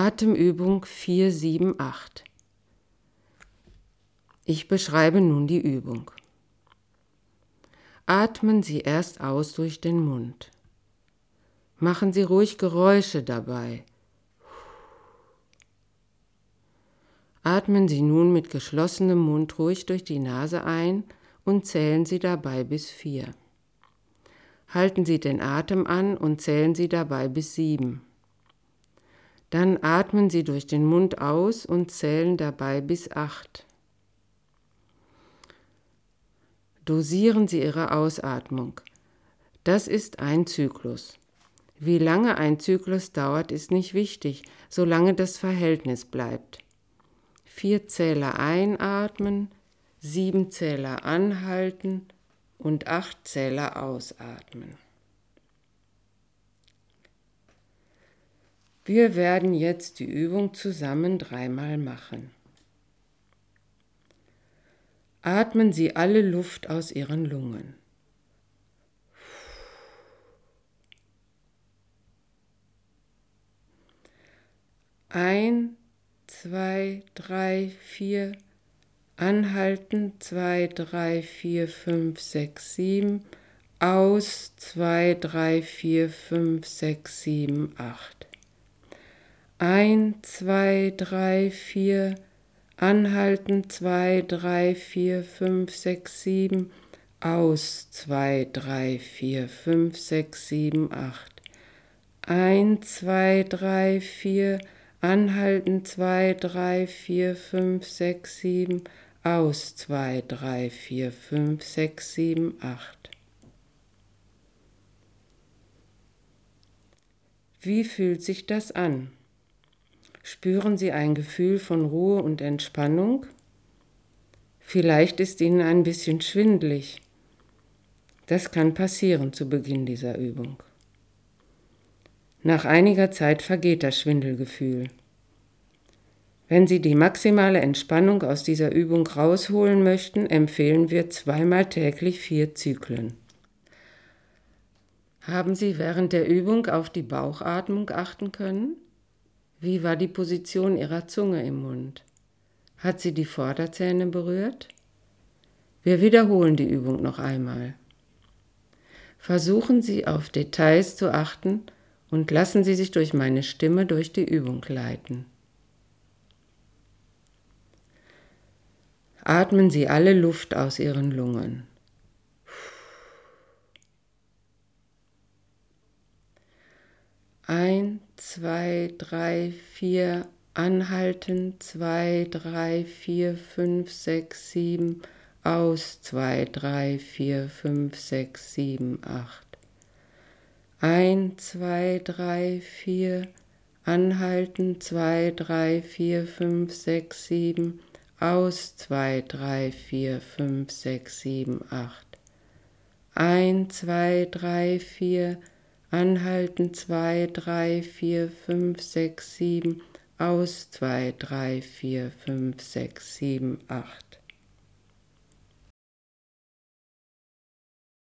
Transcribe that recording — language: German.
Atemübung 478. Ich beschreibe nun die Übung. Atmen Sie erst aus durch den Mund. Machen Sie ruhig Geräusche dabei. Atmen Sie nun mit geschlossenem Mund ruhig durch die Nase ein und zählen Sie dabei bis 4. Halten Sie den Atem an und zählen Sie dabei bis 7. Dann atmen Sie durch den Mund aus und zählen dabei bis 8. Dosieren Sie Ihre Ausatmung. Das ist ein Zyklus. Wie lange ein Zyklus dauert, ist nicht wichtig, solange das Verhältnis bleibt. 4 Zähler einatmen, 7 Zähler anhalten und 8 Zähler ausatmen. Wir werden jetzt die Übung zusammen 3-mal machen. Atmen Sie alle Luft aus Ihren Lungen. Ein, 2, 3, 4, anhalten, 2, 3, 4, 5, 6, 7, aus, 2, 3, 4, 5, 6, 7, 8. 1, 2, 3, 4, anhalten, 2, 3, 4, 5, 6, 7, aus, 2, 3, 4, 5, 6, 7, 8. 1, 2, 3, 4, anhalten, 2, 3, 4, 5, 6, 7, aus, 2, 3, 4, 5, 6, 7, 8. Wie fühlt sich das an? Spüren Sie ein Gefühl von Ruhe und Entspannung? Vielleicht ist Ihnen ein bisschen schwindelig. Das kann passieren zu Beginn dieser Übung. Nach einiger Zeit vergeht das Schwindelgefühl. Wenn Sie die maximale Entspannung aus dieser Übung rausholen möchten, empfehlen wir 2-mal täglich 4 Zyklen. Haben Sie während der Übung auf die Bauchatmung achten können? Wie war die Position Ihrer Zunge im Mund? Hat sie die Vorderzähne berührt? Wir wiederholen die Übung noch einmal. Versuchen Sie auf Details zu achten und lassen Sie sich durch meine Stimme durch die Übung leiten. Atmen Sie alle Luft aus Ihren Lungen. Ein, 2, 3, 4, anhalten, 2, 3, 4, 5, 6, 7, aus, 2, 3, 4, 5, 6, 7, 8. 1, 2, 3, 4, anhalten, 2, 3, 4, 5, 6, 7, aus, 2, 3, 4, 5, 6, 7, 8. 1, 2, 3, 4, anhalten, 2, 3, 4, 5, 6, 7, aus, 2, 3, 4, 5, 6, 7, 8.